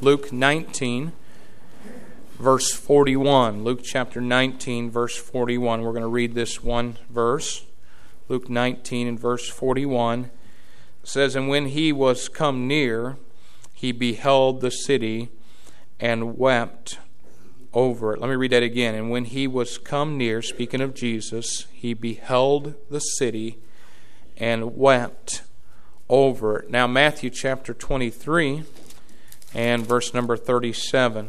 Luke 19, verse 41. Luke chapter 19, verse 41. We're going to read this one verse. Luke 19 and verse 41. It says, "And when he was come near, he beheld the city and wept over it." Let me read that again. "And when he was come near," speaking of Jesus, "he beheld the city and wept over it." Now Matthew chapter 23 and verse number 37.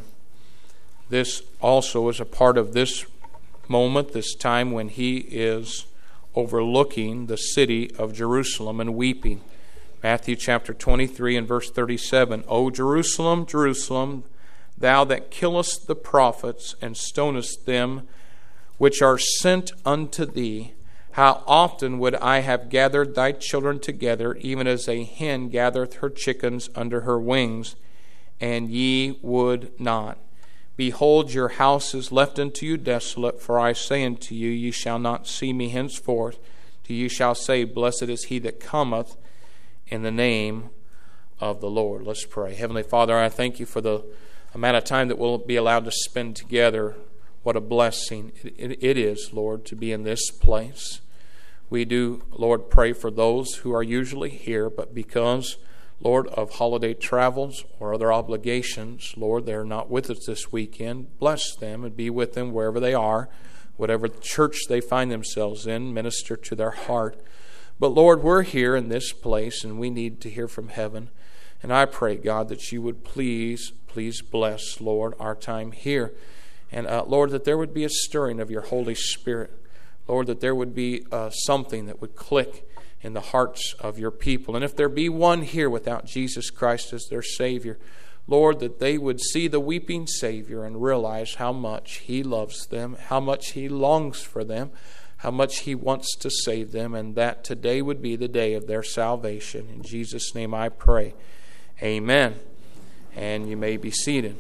This also is a part of this moment, this time when he is overlooking the city of Jerusalem and weeping. Matthew chapter 23 and verse 37. "O Jerusalem, Jerusalem, thou that killest the prophets and stonest them which are sent unto thee, how often would I have gathered thy children together, even as a hen gathereth her chickens under her wings, and ye would not. Behold, your house is left unto you desolate, for I say unto you, ye shall not see me henceforth, till ye shall say, Blessed is he that cometh in the name of the Lord." Let's pray. Heavenly Father, I thank you for the amount of time that we'll be allowed to spend together. What a blessing it is, Lord, to be in this place. We do, Lord, pray for those who are usually here, but because, Lord, of holiday travels or other obligations, Lord, they're not with us this weekend. Bless them and be with them wherever they are, whatever church they find themselves in, minister to their heart. But Lord, we're here in this place and we need to hear from heaven. And I pray, God, that you would please bless, Lord, our time here. And Lord, that there would be a stirring of your Holy Spirit. Lord, that there would be something that would click in the hearts of your people. And if there be one here without Jesus Christ as their Savior, Lord, that they would see the weeping Savior and realize how much he loves them, how much he longs for them, how much he wants to save them, and that today would be the day of their salvation. In Jesus' name I pray. Amen. And you may be seated.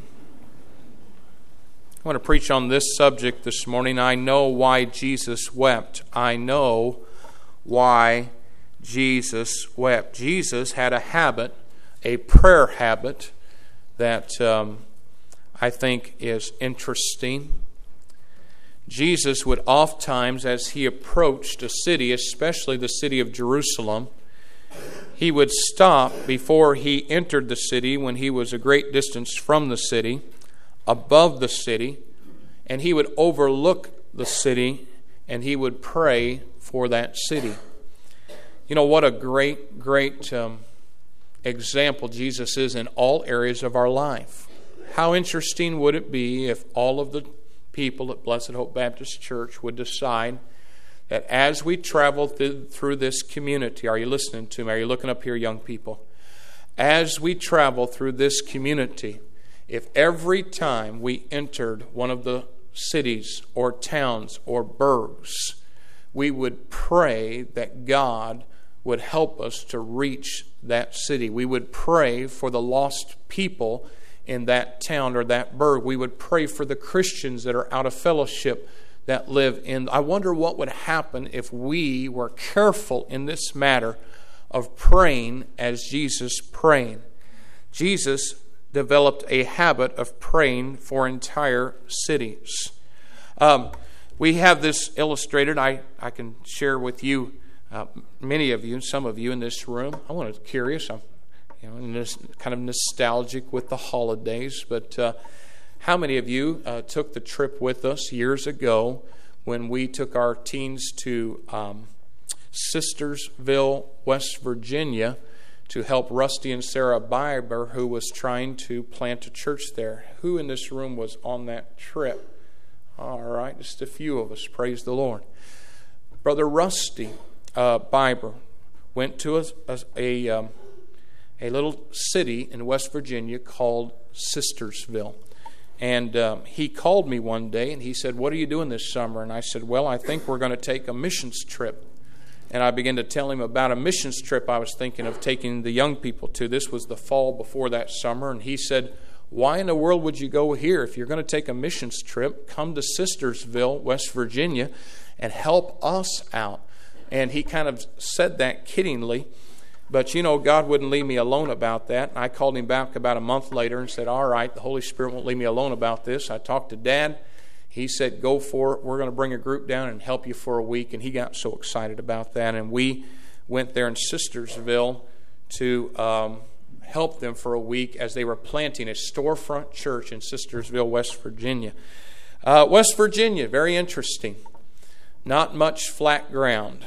I want to preach on this subject this morning. I know why Jesus wept. I know why Jesus wept. Jesus had a habit, a prayer habit, that I think is interesting. Jesus would oftentimes, as he approached a city, especially the city of Jerusalem, he would stop before he entered the city when he was a great distance from the city, above the city, and he would overlook the city and he would pray for that city. You know, what a great example Jesus is in all areas of our life. How interesting would it be if all of the people at Blessed Hope Baptist Church would decide that as we travel through this community, are you listening to me? Are you looking up here, young people? As we travel through this community, if every time we entered one of the cities or towns or burgs, we would pray that God would help us to reach that city. We would pray for the lost people in that town or that burg. We would pray for the Christians that are out of fellowship that live in. I wonder what would happen if we were careful in this matter of praying as Jesus prayed. Jesus developed a habit of praying for entire cities. We have this illustrated. I can share with you, many of you, some of you in this room. I was curious. I'm kind of nostalgic with the holidays, but how many of you took the trip with us years ago when we took our teens to Sistersville, West Virginia, to help Rusty and Sarah Biber, who was trying to plant a church there? Who in this room was on that trip? All right, just a few of us. Praise the Lord. Brother Rusty Biber went to a little city in West Virginia called Sistersville. And he called me one day and he said, "What are you doing this summer?" And I said, "Well, I think we're going to take a missions trip." And I began to tell him about a missions trip I was thinking of taking the young people to. This was the fall before that summer. And he said, "Why in the world would you go here? If you're going to take a missions trip, come to Sistersville, West Virginia, and help us out." And he kind of said that kiddingly. But God wouldn't leave me alone about that. I called him back about a month later and said, all right, the Holy Spirit won't leave me alone about this. I talked to Dad. He said, go for it. We're going to bring a group down and help you for a week. And he got so excited about that. And we went there in Sistersville to help them for a week as they were planting a storefront church in Sistersville, West Virginia. West Virginia, very interesting. Not much flat ground.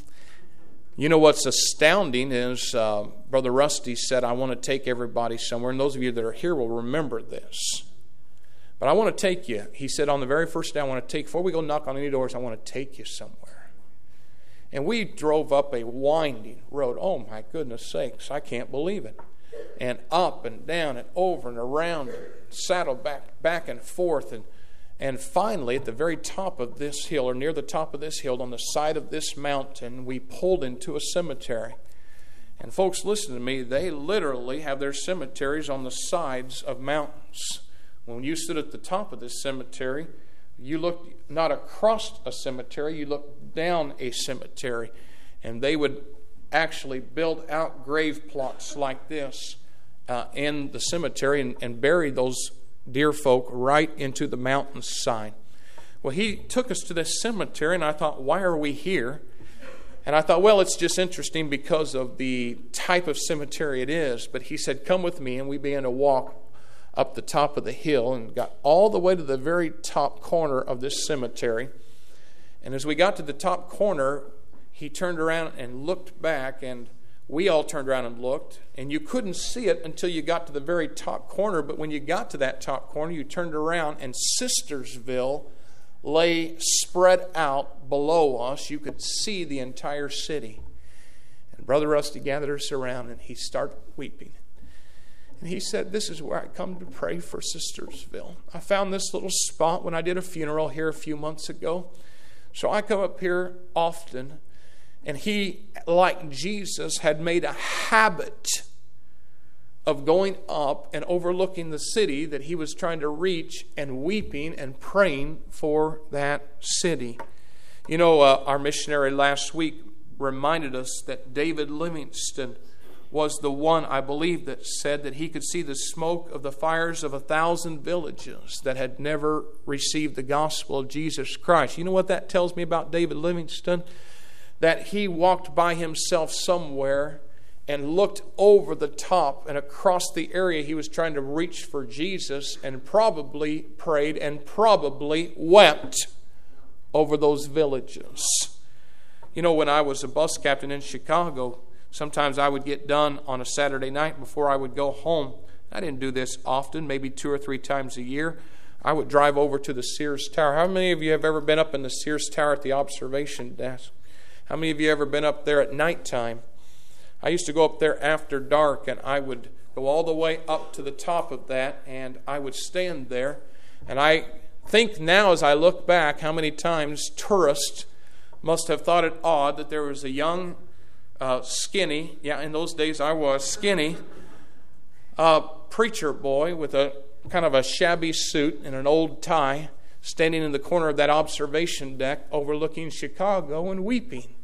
What's astounding is Brother Rusty said, I want to take everybody somewhere. And those of you that are here will remember this. But I want to take you. He said on the very first day, I want to take, before we go knock on any doors, I want to take you somewhere. And we drove up a winding road. Oh my goodness sakes, I can't believe it. And up and down and over and around, and saddled back and forth. And finally, at the very top of this hill, or near the top of this hill, on the side of this mountain, we pulled into a cemetery. And folks, listen to me, they literally have their cemeteries on the sides of mountains. When you stood at the top of this cemetery, you looked not across a cemetery, you looked down a cemetery. And they would actually build out grave plots like this in the cemetery and bury those dear folk right into the mountainside. Well, he took us to this cemetery, and I thought, why are we here? And I thought, well, it's just interesting because of the type of cemetery it is. But he said, come with me, and we began to walk up the top of the hill and got all the way to the very top corner of this cemetery. And as we got to the top corner, he turned around and looked back, and we all turned around and looked, and you couldn't see it until you got to the very top corner. But when you got to that top corner, you turned around, and Sistersville lay spread out below us. You could see the entire city. And Brother Rusty gathered us around, and he started weeping. And he said, this is where I come to pray for Sistersville. I found this little spot when I did a funeral here a few months ago. So I come up here often. And he, like Jesus, had made a habit of going up and overlooking the city that he was trying to reach and weeping and praying for that city. Our missionary last week reminded us that David Livingstone was the one, I believe, that said that he could see the smoke of the fires of 1,000 villages that had never received the gospel of Jesus Christ. You know what that tells me about David Livingstone? That he walked by himself somewhere and looked over the top and across the area he was trying to reach for Jesus and probably prayed and probably wept over those villages. When I was a bus captain in Chicago, sometimes I would get done on a Saturday night before I would go home. I didn't do this often, maybe 2 or 3 times a year. I would drive over to the Sears Tower. How many of you have ever been up in the Sears Tower at the observation desk? How many of you ever been up there at nighttime? I used to go up there after dark, and I would go all the way up to the top of that, and I would stand there. And I think now as I look back how many times tourists must have thought it odd that there was a young, skinny, in those days I was skinny, preacher boy with a kind of a shabby suit and an old tie standing in the corner of that observation deck overlooking Chicago and weeping.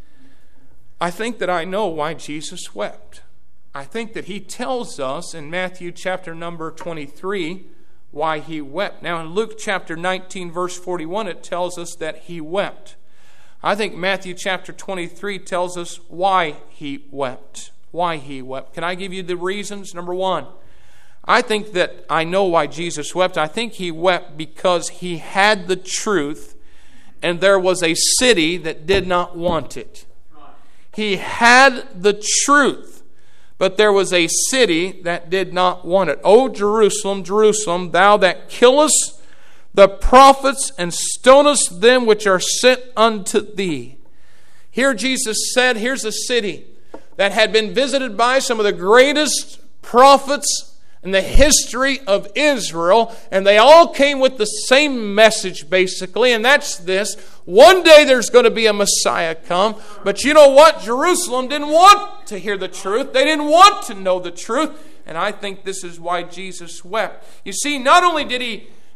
I think that I know why Jesus wept. I think that he tells us in Matthew chapter number 23 why he wept. Now in Luke chapter 19 verse 41 it tells us that he wept. I think Matthew chapter 23 tells us why he wept. Why he wept. Can I give you the reasons? Number one, I think that I know why Jesus wept. I think he wept because he had the truth and there was a city that did not want it. He had the truth, but there was a city that did not want it. O Jerusalem, Jerusalem, thou that killest the prophets and stonest them which are sent unto thee. Here Jesus said, here's a city that had been visited by some of the greatest prophets in the history of Israel, and they all came with the same message basically, and that's this: one day there's going to be a Messiah come. But you know what? Jerusalem didn't want to hear the truth. They didn't want to know the truth. And I think this is why Jesus wept. You see, not only did he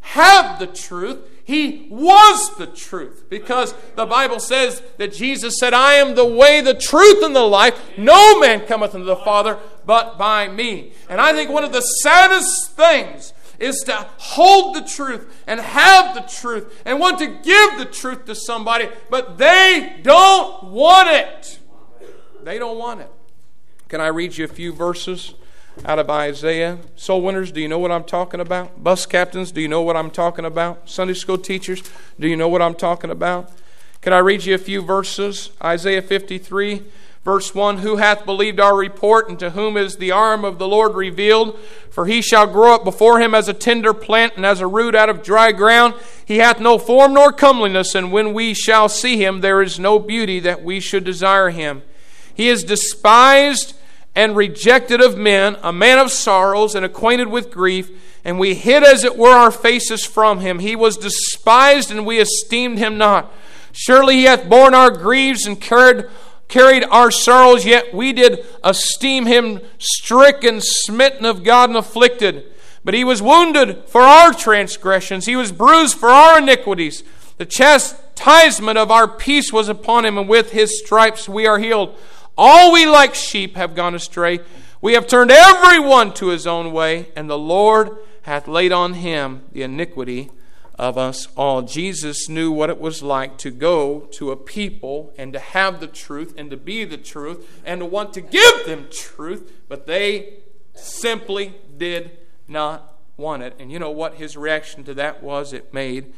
have the truth. He was the truth. Because the Bible says that Jesus said, I am the way, the truth, and the life. No man cometh unto the Father but by me. And I think one of the saddest things is to hold the truth and have the truth and want to give the truth to somebody, but they don't want it. They don't want it. Can I read you a few verses out of Isaiah? Soul winners, do you know what I'm talking about? Bus captains, do you know what I'm talking about? Sunday school teachers, do you know what I'm talking about? Can I read you a few verses? Isaiah 53, verse 1, Who hath believed our report, and to whom is the arm of the Lord revealed? For he shall grow up before him as a tender plant, and as a root out of dry ground. He hath no form nor comeliness, and when we shall see him, there is no beauty that we should desire him. He is despised and rejected of men, a man of sorrows and acquainted with grief, and we hid as it were our faces from him. He was despised, and we esteemed him not. Surely he hath borne our griefs and carried our sorrows, yet we did esteem him stricken, smitten of God, and afflicted. But he was wounded for our transgressions, he was bruised for our iniquities. The chastisement of our peace was upon him, and with his stripes we are healed. All we like sheep have gone astray. We have turned every one to his own way, and the Lord hath laid on him the iniquity of us all. Jesus knew what it was like to go to a people and to have the truth and to be the truth and to want to give them truth, but they simply did not want it. And you know what his reaction to that was? It made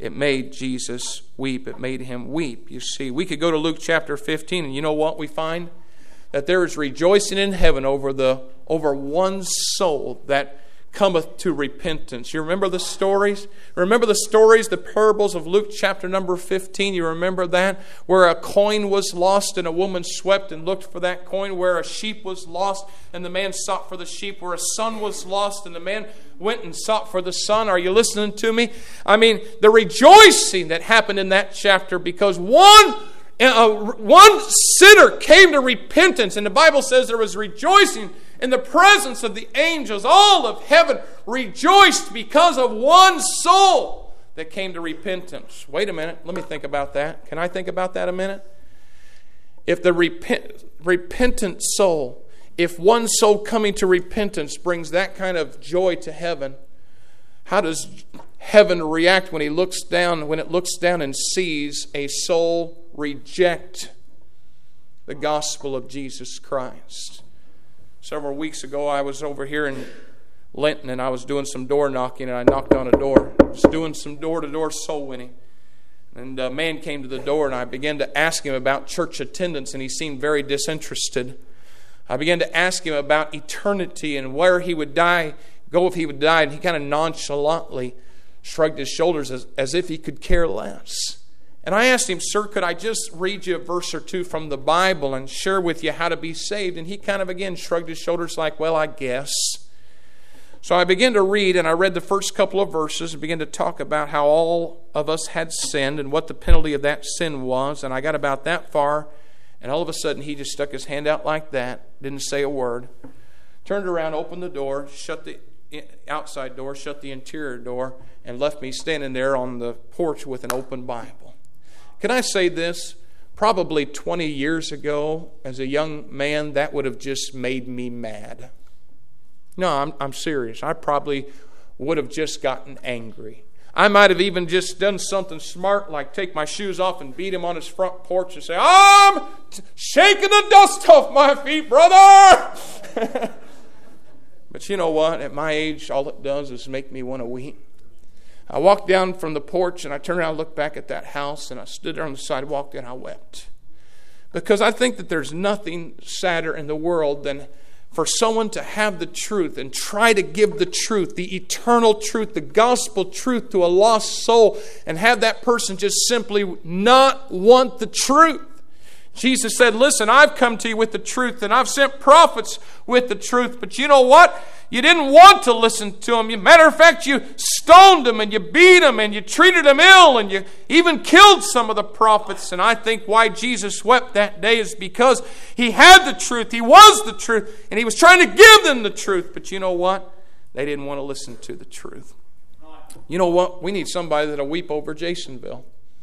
Jesus weep. It made him weep. You see, we could go to Luke chapter 15, and you know what we find? That there is rejoicing in heaven over one soul that cometh to repentance. You remember the stories? Remember the stories, the parables of Luke chapter number 15? You remember that? Where a coin was lost and a woman swept and looked for that coin. Where a sheep was lost and the man sought for the sheep. Where a son was lost and the man went and sought for the son. Are you listening to me? I mean, the rejoicing that happened in that chapter because one sinner came to repentance, and the Bible says there was rejoicing in the presence of the angels. All of heaven rejoiced because of one soul that came to repentance. Wait a minute, let me think about that. Can I think about that a minute? If the repentant soul, if one soul coming to repentance brings that kind of joy to heaven, how does heaven react when it looks down and sees a soul reject the gospel of Jesus Christ? Several weeks ago, I was over here in Linton, and I was doing some door knocking, and I knocked on a door. I was doing some door-to-door soul winning. And a man came to the door, and I began to ask him about church attendance, and he seemed very disinterested. I began to ask him about eternity and where he would go if he would die, and he kind of nonchalantly shrugged his shoulders as if he could care less. And I asked him, Sir, could I just read you a verse or two from the Bible and share with you how to be saved? And he kind of again shrugged his shoulders like, well, I guess. So I began to read, and I read the first couple of verses and began to talk about how all of us had sinned and what the penalty of that sin was. And I got about that far, and all of a sudden he just stuck his hand out like that, didn't say a word, turned around, opened the door, shut the outside door, shut the interior door, and left me standing there on the porch with an open Bible. Can I say this? Probably 20 years ago, as a young man, that would have just made me mad. No, I'm serious. I probably would have just gotten angry. I might have even just done something smart, like take my shoes off and beat him on his front porch and say, I'm shaking the dust off my feet, brother! But you know what? At my age, all it does is make me want to weep. I walked down from the porch, and I turned around and looked back at that house, and I stood there on the sidewalk and I wept. Because I think that there's nothing sadder in the world than for someone to have the truth and try to give the truth, the eternal truth, the gospel truth to a lost soul, and have that person just simply not want the truth. Jesus said, listen, I've come to you with the truth, and I've sent prophets with the truth, but you know what? You didn't want to listen to them. Matter of fact, you stoned them and you beat them and you treated them ill and you even killed some of the prophets. And I think why Jesus wept that day is because he had the truth. He was the truth. And he was trying to give them the truth. But you know what? They didn't want to listen to the truth. You know what? We need somebody that'll weep over Jasonville.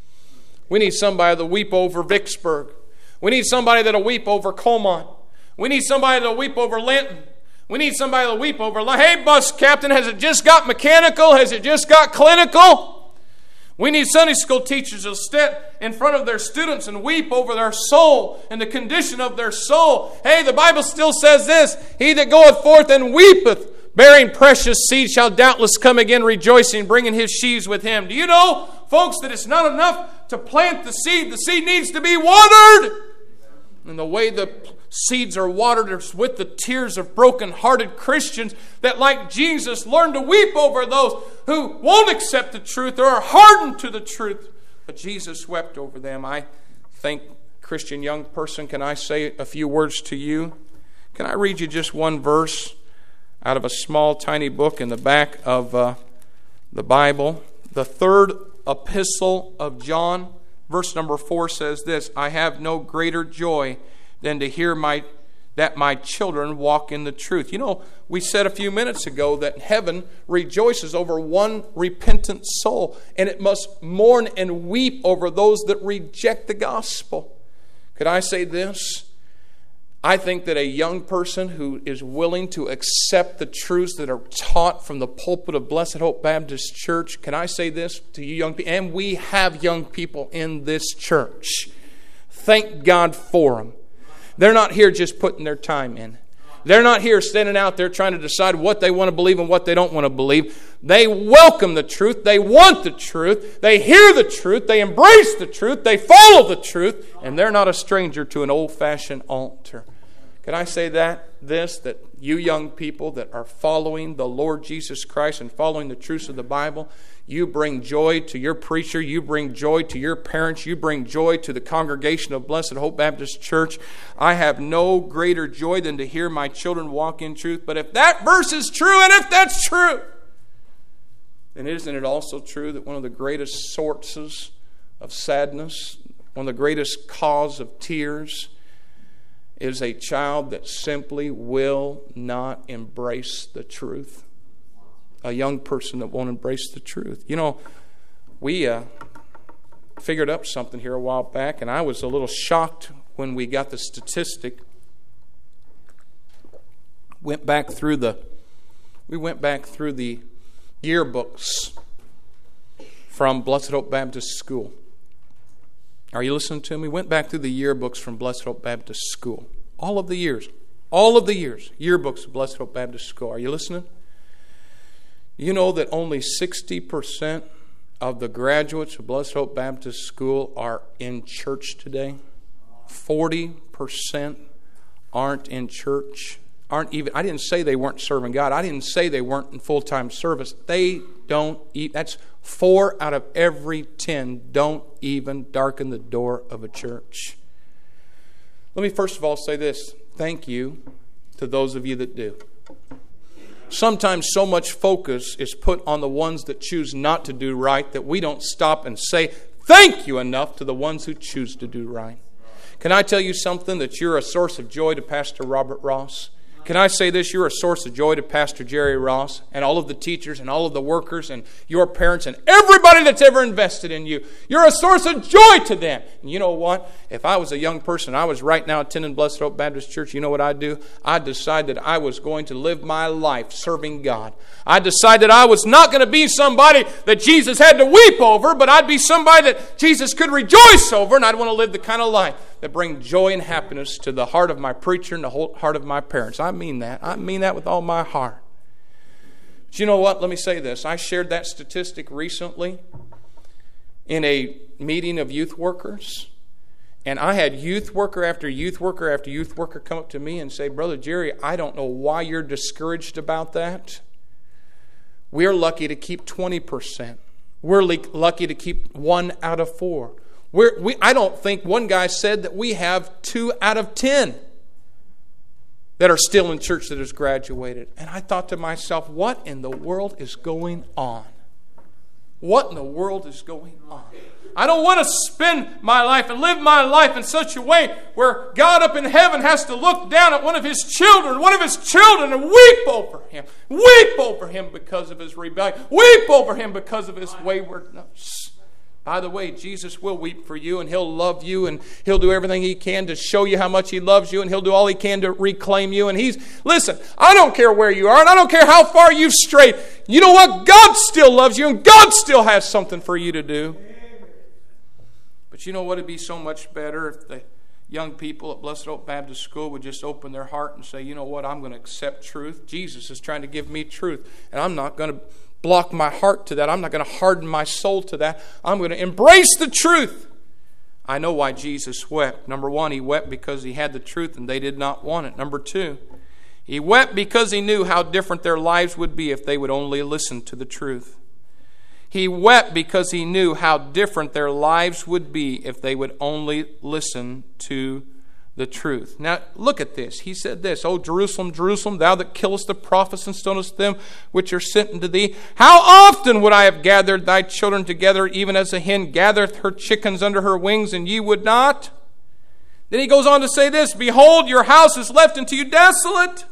We need somebody that'll weep over Vicksburg. We need somebody that'll weep over Colmont. We need somebody that'll weep over Linton. We need somebody that'll weep over, hey, bus captain, has it just got mechanical? Has it just got clinical? We need Sunday school teachers who'll stand in front of their students and weep over their soul and the condition of their soul. Hey, the Bible still says this, he that goeth forth and weepeth, bearing precious seed, shall doubtless come again rejoicing, bringing his sheaves with him. Do you know, folks, that it's not enough to plant the seed needs to be watered. And the way the seeds are watered is with the tears of broken-hearted Christians that, like Jesus, learn to weep over those who won't accept the truth or are hardened to the truth. But Jesus wept over them. I think, Christian young person, can I say a few words to you? Can I read you just one verse out of a small, tiny book in the back of the Bible? The third epistle of John, verse number 4 says this, I have no greater joy than to hear that my children walk in the truth. You know, we said a few minutes ago that heaven rejoices over one repentant soul, and it must mourn and weep over those that reject the gospel. Could I say this? I think that a young person who is willing to accept the truths that are taught from the pulpit of Blessed Hope Baptist Church, can I say this to you young people? And we have young people in this church. Thank God for them. They're not here just putting their time in. They're not here standing out there trying to decide what they want to believe and what they don't want to believe. They welcome the truth. They want the truth. They hear the truth. They embrace the truth. They follow the truth. And they're not a stranger to an old-fashioned altar. Can I say that you young people that are following the Lord Jesus Christ and following the truths of the Bible, you bring joy to your preacher, you bring joy to your parents, you bring joy to the congregation of Blessed Hope Baptist Church. I have no greater joy than to hear my children walk in truth. But if that verse is true, and if that's true, then isn't it also true that one of the greatest sources of sadness, one of the greatest cause of tears, is a child that simply will not embrace the truth? A young person that won't embrace the truth. You know, we figured up something here a while back, and I was a little shocked when we got the statistic. We went back through the yearbooks from Blessed Hope Baptist School. Are you listening to me? Went back through the yearbooks from Blessed Hope Baptist School. All of the years, yearbooks of Blessed Hope Baptist School. Are you listening? You know that only 60% of the graduates of Blessed Hope Baptist School are in church today? 40% aren't in church. I didn't say they weren't serving God. I didn't say they weren't in full-time service. They don't eat. That's 4 out of every 10 don't even darken the door of a church. Let me first of all say this. Thank you to those of you that do. Sometimes so much focus is put on the ones that choose not to do right that we don't stop and say thank you enough to the ones who choose to do right. Can I tell you something? That you're a source of joy to Pastor Robert Ross? Can I say this? You're a source of joy to Pastor Jerry Ross and all of the teachers and all of the workers and your parents and everybody that's ever invested in you. You're a source of joy to them. And you know what? If I was a young person, I was right now attending Blessed Hope Baptist Church, you know what I'd do? I'd decide that I was going to live my life serving God. I'd decide that I was not going to be somebody that Jesus had to weep over, but I'd be somebody that Jesus could rejoice over, and I'd want to live the kind of life that bring joy and happiness to the heart of my preacher and the whole heart of my parents. I mean that. I mean that with all my heart. But you know what? Let me say this. I shared that statistic recently in a meeting of youth workers. And I had youth worker after youth worker after youth worker come up to me and say, Brother Jerry, I don't know why you're discouraged about that. We're lucky to keep 20%. We're lucky to keep 1 out of 4. I don't think one guy said that we have 2 out of 10 that are still in church that has graduated. And I thought to myself, what in the world is going on? What in the world is going on? I don't want to spend my life and live my life in such a way where God up in heaven has to look down at one of His children and weep over him. Weep over him because of his rebellion. Weep over him because of his waywardness. By the way, Jesus will weep for you, and He'll love you, and He'll do everything He can to show you how much He loves you, and He'll do all He can to reclaim you. And listen, I don't care where you are, and I don't care how far you've strayed. You know what? God still loves you, and God still has something for you to do. But you know what? It'd be so much better if the young people at Blessed Hope Baptist School would just open their heart and say, you know what? I'm going to accept truth. Jesus is trying to give me truth, and I'm not going to block my heart to that. I'm not going to harden my soul to that. I'm going to embrace the truth. I know why Jesus wept. Number one, He wept because He had the truth and they did not want it. Number two, He wept because He knew how different their lives would be if they would only listen to the truth. He wept because He knew how different their lives would be if they would only listen to the truth. Now, look at this. He said this, O Jerusalem, Jerusalem, thou that killest the prophets and stonest them which are sent unto thee, how often would I have gathered thy children together, even as a hen gathereth her chickens under her wings, and ye would not? Then he goes on to say this, behold, your house is left unto you desolate.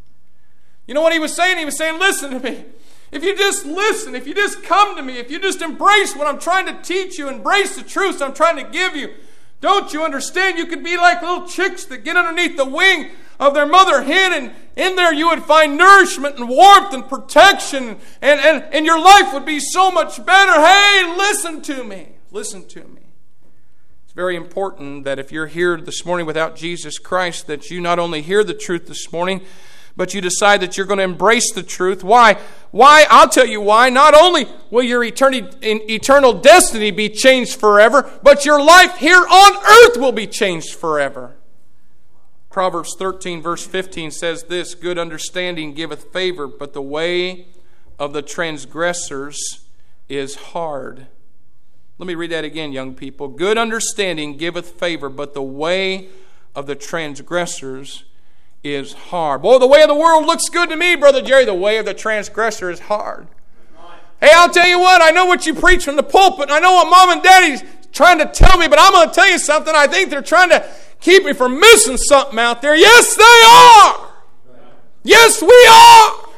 You know what he was saying? He was saying, listen to me. If you just listen, if you just come to me, if you just embrace what I'm trying to teach you, embrace the truths I'm trying to give you, don't you understand? You could be like little chicks that get underneath the wing of their mother hen, and in there you would find nourishment and warmth and protection, and your life would be so much better. Hey, listen to me. Listen to me. It's very important that if you're here this morning without Jesus Christ, that you not only hear the truth this morning, but you decide that you're going to embrace the truth. Why? Why? I'll tell you why. Not only will your eternal destiny be changed forever, but your life here on earth will be changed forever. Proverbs 13 verse 15 says this, good understanding giveth favor, but the way of the transgressors is hard. Let me read that again, young people. Good understanding giveth favor, but the way of the transgressors is hard. Boy, the way of the world looks good to me, Brother Jerry. The way of the transgressor is hard. Hey, I'll tell you what. I know what you preach from the pulpit. I know what Mom and Daddy's trying to tell me, but I'm going to tell you something. I think they're trying to keep me from missing something out there. Yes, they are. Yes, we are.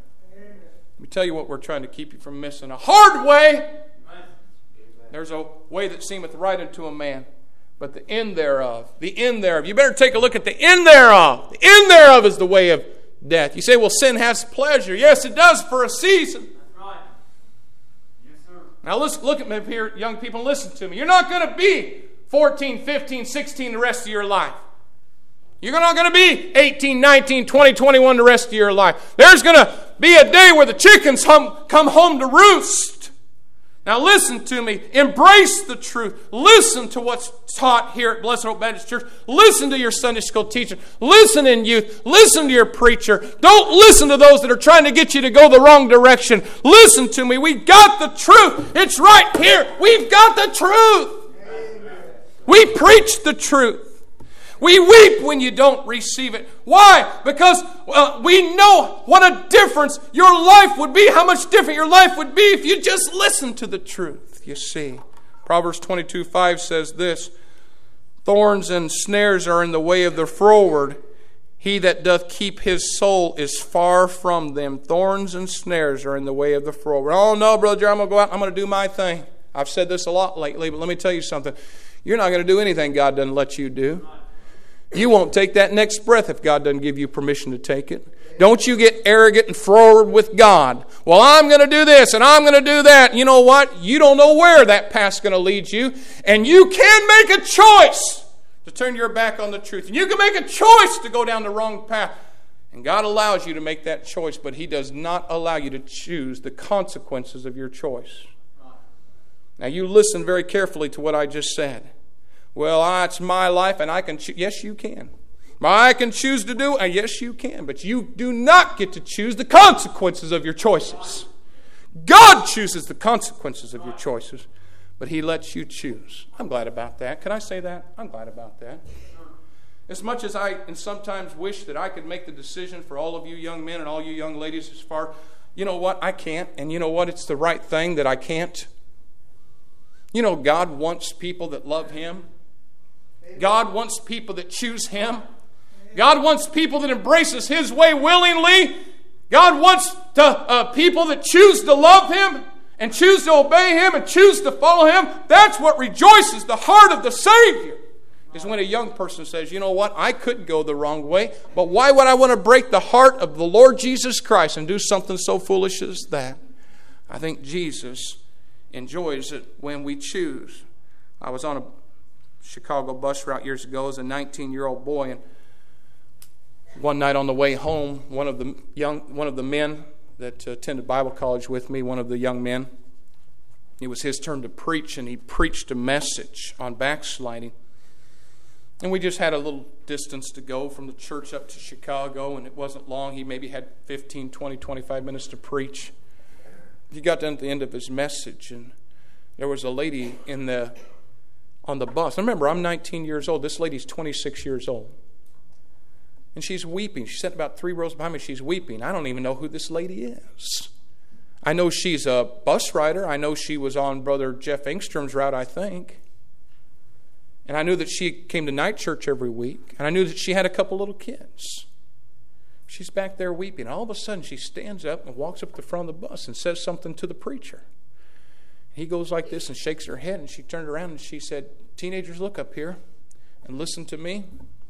Let me tell you what we're trying to keep you from missing. A hard way. There's a way that seemeth right unto a man, but the end thereof, you better take a look at the end thereof. The end thereof is the way of death. You say, well, sin has pleasure. Yes, it does for a season. That's right. Yes, sir. Now, look at me here, young people, and listen to me. You're not going to be 14, 15, 16 the rest of your life. You're not going to be 18, 19, 20, 21 the rest of your life. There's going to be a day where the chickens come home to roost. Now listen to me. Embrace the truth. Listen to what's taught here at Blessed Hope Baptist Church. Listen to your Sunday school teacher. Listen in youth. Listen to your preacher. Don't listen to those that are trying to get you to go the wrong direction. Listen to me. We've got the truth. It's right here. We've got the truth. Amen. We preach the truth. We weep when you don't receive it. Why? Because we know what a difference your life would be, how much different your life would be if you just listened to the truth, you see. Proverbs 22:5 says this, thorns and snares are in the way of the froward. He that doth keep his soul is far from them. Thorns and snares are in the way of the froward. Oh no, Brother Jerry, I'm going to go out and I'm going to do my thing. I've said this a lot lately, but let me tell you something. You're not going to do anything God doesn't let you do. You won't take that next breath if God doesn't give you permission to take it. Don't you get arrogant and forward with God. Well, I'm going to do this and I'm going to do that. You know what? You don't know where that path's going to lead you. And you can make a choice to turn your back on the truth. And you can make a choice to go down the wrong path. And God allows you to make that choice, but He does not allow you to choose the consequences of your choice. Now, you listen very carefully to what I just said. Well, it's my life and I can choose. Yes, you can. I can choose to do it. Yes, you can. But you do not get to choose the consequences of your choices. God chooses the consequences of your choices, but He lets you choose. I'm glad about that. Can I say that? I'm glad about that. As much as I sometimes wish that I could make the decision for all of you young men and all you young ladies as far, you know what? I can't. And you know what? It's the right thing that I can't. You know, God wants people that love Him. God wants people that choose Him. God wants people that embraces His way willingly. God wants people that choose to love Him and choose to obey Him and choose to follow Him. That's what rejoices the heart of the Savior. Is when a young person says, you know what, I could go the wrong way, but why would I want to break the heart of the Lord Jesus Christ and do something so foolish as that? I think Jesus enjoys it when we choose. I was on a Chicago bus route years ago as a 19-year-old boy, and one night on the way home, one of the men that attended Bible college with me, one of the young men, it was his turn to preach, and he preached a message on backsliding. And we just had a little distance to go from the church up to Chicago, and it wasn't long. He maybe had 15, 20, 25 minutes to preach. He got down to the end of his message, and there was a lady on the bus. Now remember, I'm 19 years old. This lady's 26 years old. And she's weeping. She's sitting about 3 rows behind me. She's weeping. I don't even know who this lady is. I know she's a bus rider. I know she was on Brother Jeff Engstrom's route, I think. And I knew that she came to night church every week. And I knew that she had a couple little kids. She's back there weeping. All of a sudden, she stands up and walks up to the front of the bus and says something to the preacher. He goes like this and shakes her head. And she turned around and she said, "Teenagers, look up here and listen to me."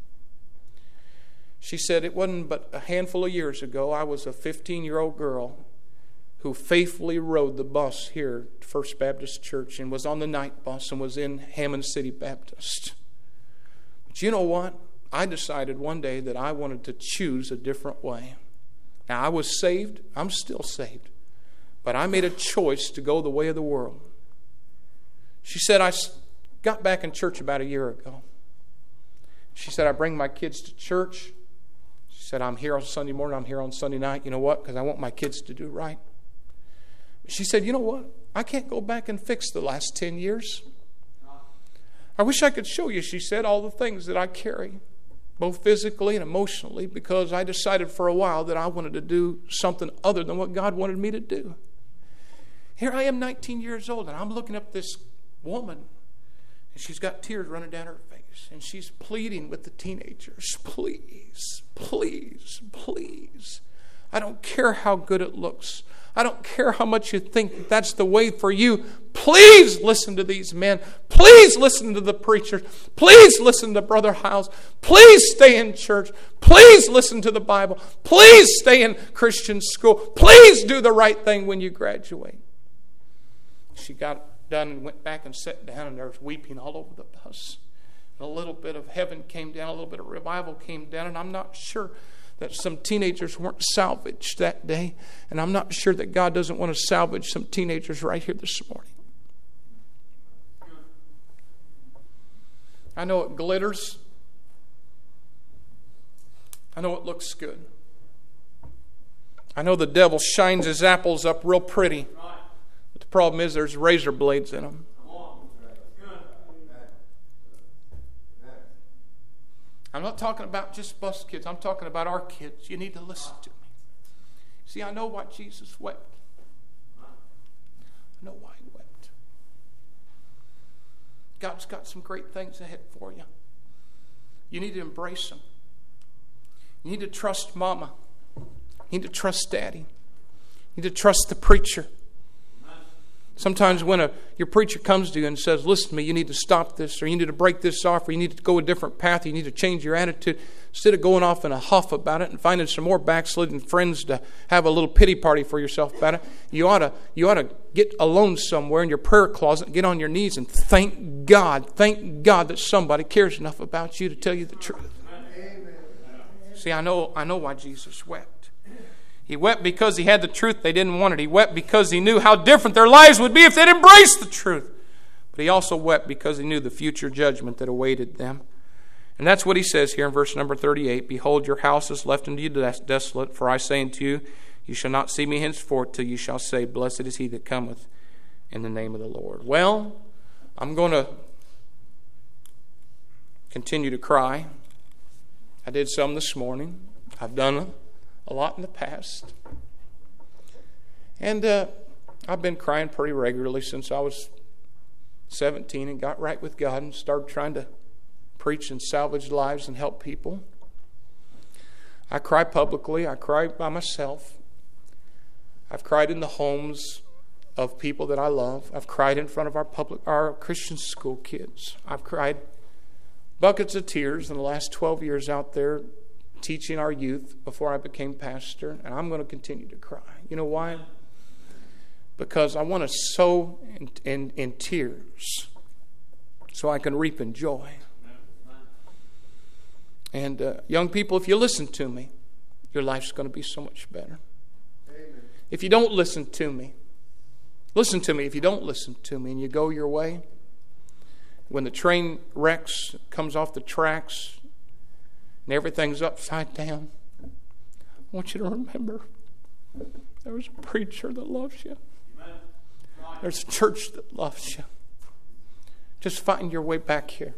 She said, "It wasn't but a handful of years ago, I was a 15-year-old girl who faithfully rode the bus here to First Baptist Church and was on the night bus and was in Hammond City Baptist. But you know what? I decided one day that I wanted to choose a different way. Now, I was saved. I'm still saved. But I made a choice to go the way of the world." She said, "I got back in church about a year ago." She said, "I bring my kids to church." She said, "I'm here on Sunday morning. I'm here on Sunday night. You know what? Because I want my kids to do right." She said, "You know what? I can't go back and fix the last 10 years. I wish I could show you," she said, "all the things that I carry, both physically and emotionally, because I decided for a while that I wanted to do something other than what God wanted me to do." Here I am, 19 years old, and I'm looking up this woman, and she's got tears running down her face, and she's pleading with the teenagers, "Please, please, please. I don't care how good it looks. I don't care how much you think that's the way for you. Please listen to these men. Please listen to the preachers. Please listen to Brother Hiles. Please stay in church. Please listen to the Bible. Please stay in Christian school. Please do the right thing when you graduate." She got done and went back and sat down, and there was weeping all over the bus. And a little bit of heaven came down, a little bit of revival came down, and I'm not sure that some teenagers weren't salvaged that day. And I'm not sure that God doesn't want to salvage some teenagers right here this morning. I know it glitters. I know it looks good. I know the devil shines his apples up real pretty. But the problem is there's razor blades in them. I'm not talking about just bus kids. I'm talking about our kids. You need to listen to me. See, I know why Jesus wept. I know why He wept. God's got some great things ahead for you. You need to embrace them. You need to trust Mama. You need to trust Daddy. You need to trust the preacher. Sometimes when your preacher comes to you and says, "Listen to me, you need to stop this, or you need to break this off, or you need to go a different path, or you need to change your attitude," instead of going off in a huff about it and finding some more backslidden friends to have a little pity party for yourself about it, you ought to get alone somewhere in your prayer closet and get on your knees and thank God that somebody cares enough about you to tell you the truth. See, I know why Jesus wept. He wept because He had the truth. They didn't want it. He wept because He knew how different their lives would be if they'd embraced the truth. But He also wept because He knew the future judgment that awaited them. And that's what He says here in verse number 38. "Behold, your house is left unto you desolate. For I say unto you, you shall not see me henceforth till you shall say, Blessed is he that cometh in the name of the Lord." Well, I'm going to continue to cry. I did some this morning. I've done a lot in the past. And I've been crying pretty regularly since I was 17 and got right with God and started trying to preach and salvage lives and help people. I cry publicly. I cry by myself. I've cried in the homes of people that I love. I've cried in front of our Christian school kids. I've cried buckets of tears in the last 12 years out there teaching our youth before I became pastor, and I'm going to continue to cry. You know why? Because I want to sow in tears so I can reap in joy. And young people, if you listen to me, your life's going to be so much better. Amen. If you don't listen to me if you don't listen to me and you go your way, when the train wrecks, comes off the tracks, and everything's upside down, I want you to remember there was a preacher that loves you. There's a church that loves you. Just find your way back here.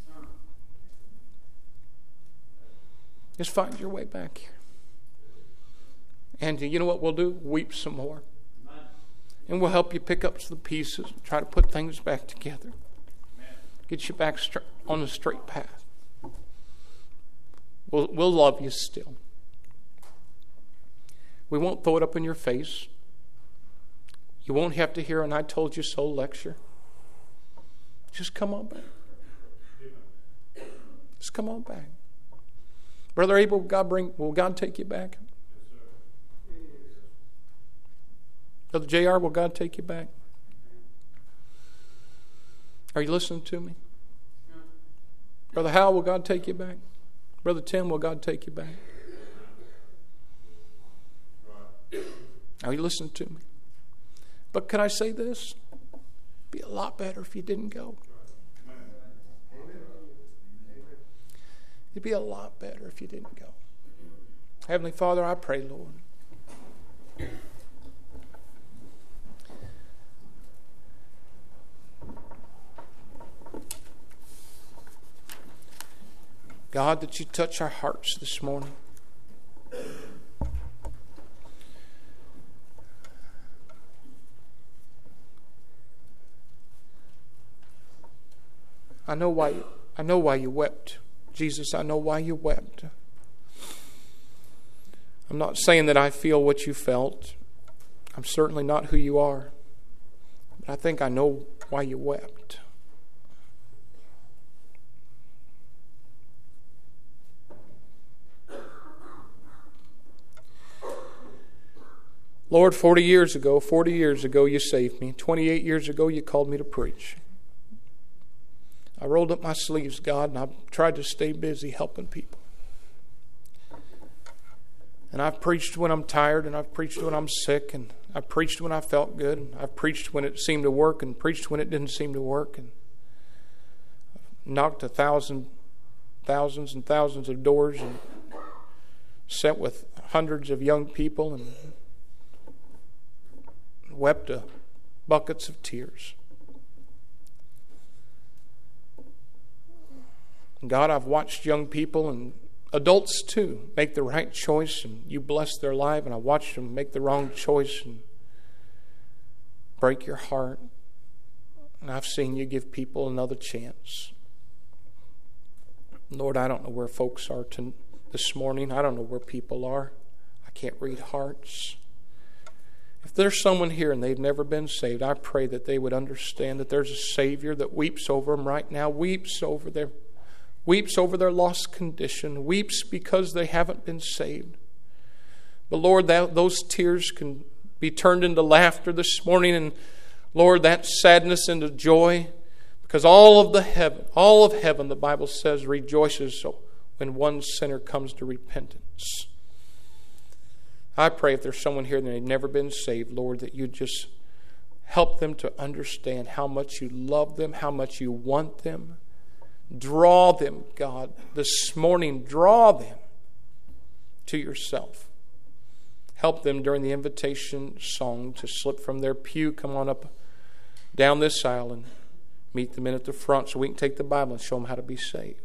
Just find your way back here. And you know what we'll do? Weep some more. And we'll help you pick up the pieces and try to put things back together. Get you back on the straight path. We'll love you still. We won't throw it up in your face. You won't have to hear an "I told you so" lecture. Just come on back. Just come on back. Brother Abel, will God take you back? Yes, sir. Brother JR, will God take you back? Are you listening to me? No. Brother Hal, will God take you back? Brother Tim, will God take you back? Right. Are you listening to me? But can I say this? It'd be a lot better if you didn't go. It'd be a lot better if you didn't go. Heavenly Father, I pray, Lord, God, that you touch our hearts this morning. I know why you wept. Jesus, I know why you wept. I'm not saying that I feel what you felt. I'm certainly not who you are. But I think I know why you wept. Lord, 40 years ago, you saved me. 28 years ago, you called me to preach. I rolled up my sleeves, God, and I tried to stay busy helping people. And I've preached when I'm tired, and I've preached when I'm sick, and I've preached when I felt good, and I've preached when it seemed to work, and preached when it didn't seem to work, and I've knocked thousands and thousands of doors, and sat with hundreds of young people, and wept buckets of tears. God, I've watched young people and adults too make the right choice, and you bless their life, and I watched them make the wrong choice and break your heart. And I've seen you give people another chance. Lord, I don't know where folks are this morning. I don't know where people are. I can't read hearts. If there's someone here and they've never been saved, I pray that they would understand that there's a Savior that weeps over them right now, weeps over their lost condition, weeps because they haven't been saved. But Lord, those tears can be turned into laughter this morning, and Lord, that sadness into joy, because all of heaven, the Bible says, rejoices when one sinner comes to repentance. I pray if there's someone here that they've never been saved, Lord, that you just help them to understand how much you love them, how much you want them. Draw them, God, this morning. Draw them to yourself. Help them during the invitation song to slip from their pew, come on up down this aisle and meet them in at the front so we can take the Bible and show them how to be saved.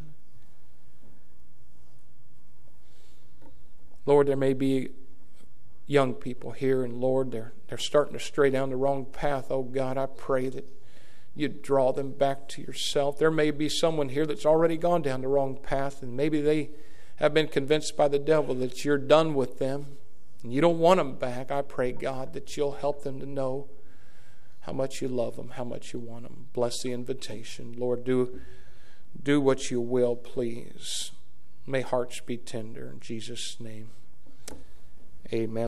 Lord, there may be young people here, and Lord, they're starting to stray down the wrong path. Oh God, I pray that you'd draw them back to yourself. There may be someone here that's already gone down the wrong path, and maybe they have been convinced by the devil that you're done with them and you don't want them back. I pray, God, that you'll help them to know how much you love them, how much you want them. Bless the invitation. Lord, do what you will, please. May hearts be tender. In Jesus' name, amen.